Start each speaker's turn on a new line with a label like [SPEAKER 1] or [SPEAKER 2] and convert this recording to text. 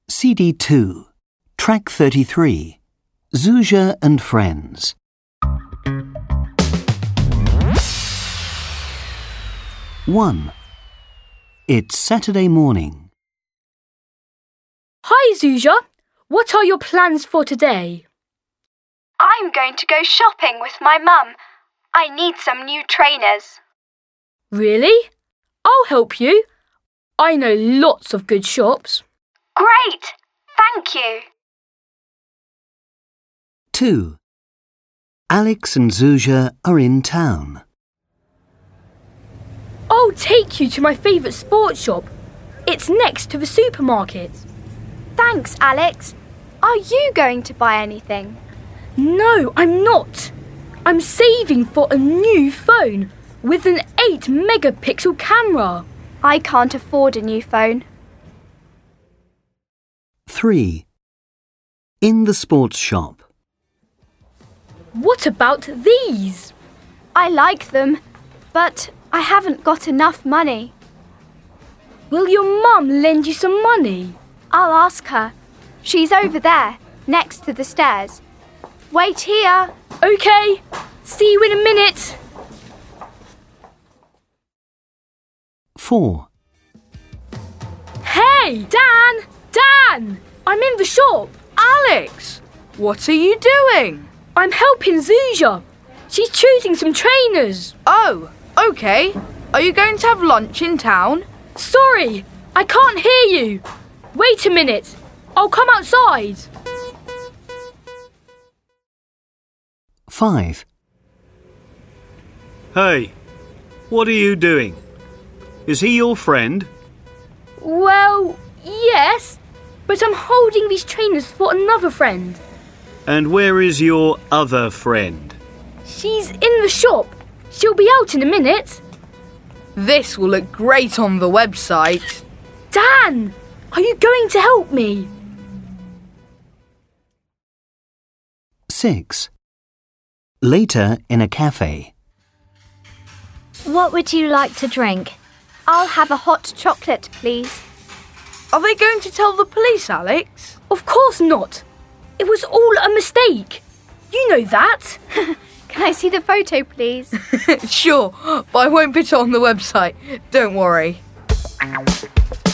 [SPEAKER 1] CD2, Track 33, Zuzia and Friends. One. It's Saturday morning.
[SPEAKER 2] Hi, Zuzia. What are your plans for today?
[SPEAKER 3] I'm going to go shopping with my mum. I need some new trainers.
[SPEAKER 2] Really? I'll help you. I know lots of good shops.
[SPEAKER 3] Great! Thank you.
[SPEAKER 1] 2. Alex and Zuzia are in town.
[SPEAKER 2] I'll take you to my favourite sports shop. It's next to the supermarket.
[SPEAKER 3] Thanks, Alex. Are you going to buy anything?
[SPEAKER 2] No, I'm not. I'm saving for a new phone with an 8-megapixel camera.
[SPEAKER 3] I can't afford a new phone.
[SPEAKER 1] 3. In the sports shop.
[SPEAKER 2] What about these?
[SPEAKER 3] I like them, but I haven't got enough money.
[SPEAKER 2] Will your mum lend you some money?
[SPEAKER 3] I'll ask her. She's over there, next to the stairs. Wait here.
[SPEAKER 2] OK. See you in a minute.
[SPEAKER 1] 4.
[SPEAKER 2] Hey, Dan! Dan! I'm in the shop.
[SPEAKER 4] Alex, what are you doing?
[SPEAKER 2] I'm helping Zuzia. She's choosing some trainers.
[SPEAKER 4] Oh, OK. Are you going to have lunch in town?
[SPEAKER 2] Sorry, I can't hear you. Wait a minute. I'll come outside.
[SPEAKER 1] 5.
[SPEAKER 5] Hey, what are you doing? Is he your friend?
[SPEAKER 2] Well, yes, but I'm holding these trainers for another friend.
[SPEAKER 5] And where is your other friend?
[SPEAKER 2] She's in the shop. She'll be out in a minute.
[SPEAKER 4] This will look great on the website.
[SPEAKER 2] Dan, are you going to help me?
[SPEAKER 1] 6. Later in a cafe.
[SPEAKER 6] What would you like to drink?
[SPEAKER 3] I'll have a hot chocolate, please.
[SPEAKER 4] Are they going to tell the police, Alex?
[SPEAKER 2] Of course not. It was all a mistake. You know that.
[SPEAKER 3] Can I see the photo, please?
[SPEAKER 4] Sure, but I won't put it on the website. Don't worry.